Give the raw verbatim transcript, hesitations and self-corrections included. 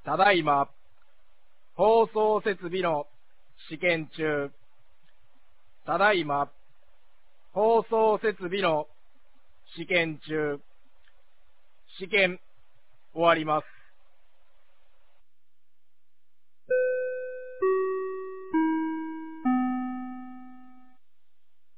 ただいま、放送設備の試験中。ただいま、放送設備の試験中。試験終わります。